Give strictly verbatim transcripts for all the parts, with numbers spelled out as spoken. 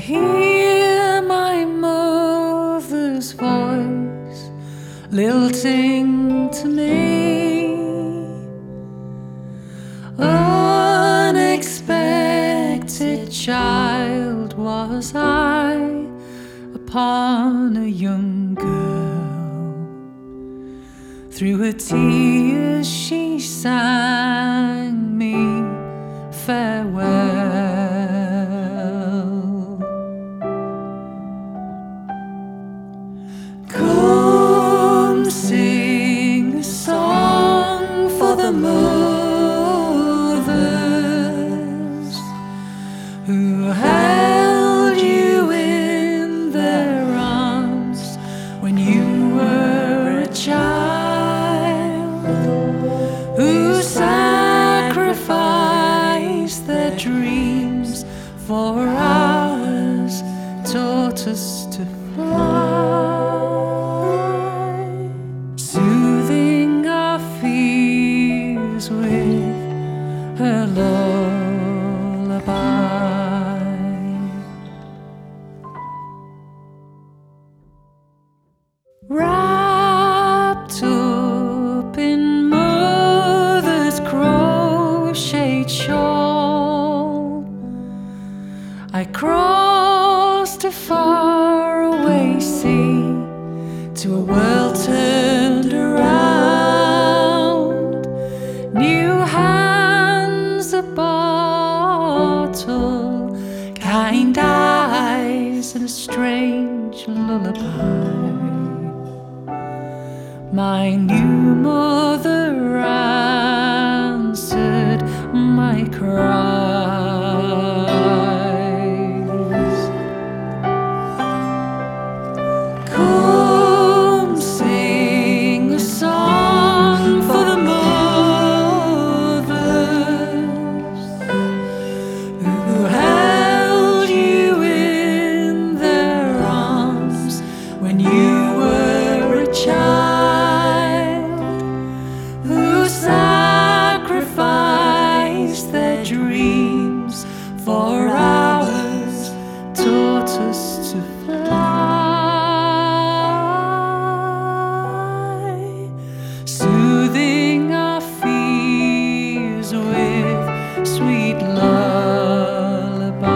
hear my mother's voice lilting to me. Unexpected child was I upon a young girl. Through her tears she sang me farewell. Come sing a song for the mothers who held you in their arms when you were a child, who sacrificed their dreams for ours, taught us to fly, soothing our fears with her lullaby. Wrapped up in mother's crocheted shawl, I crossed a faraway sea to a world turned around. New hands, a bottle, kind eyes, and a strange lullaby. My new mother answered my cries. Come sing a song for the mothers who held you in their arms when you were a child, who sacrificed their dreams for ours, taught us to fly, soothing our fears with sweet lullaby.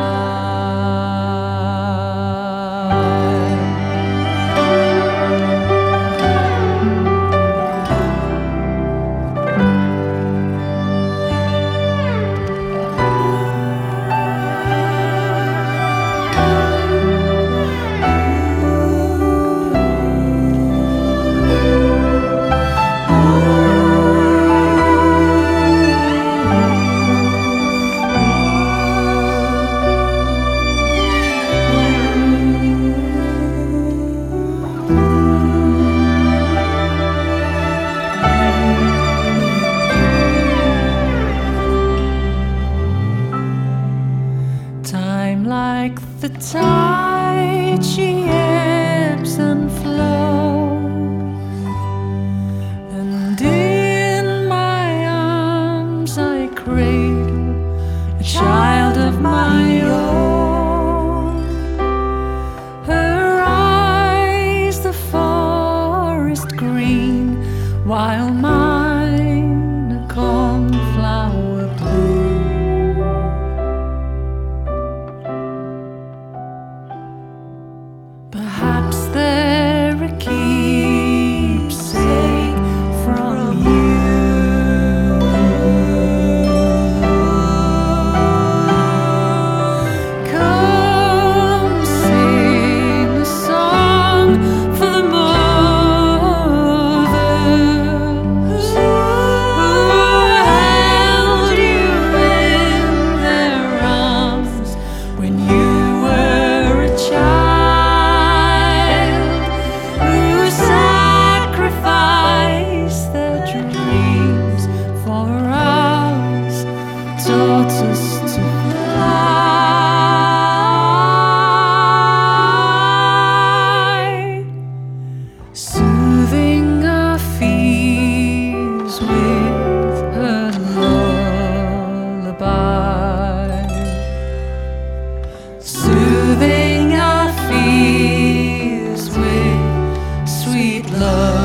Time like the tide, she ebbs and flows, and in my arms I cradle a child of my own. Her eyes the forest green, while mine a cornflower blue. Perhaps they're a keepsake from you. love.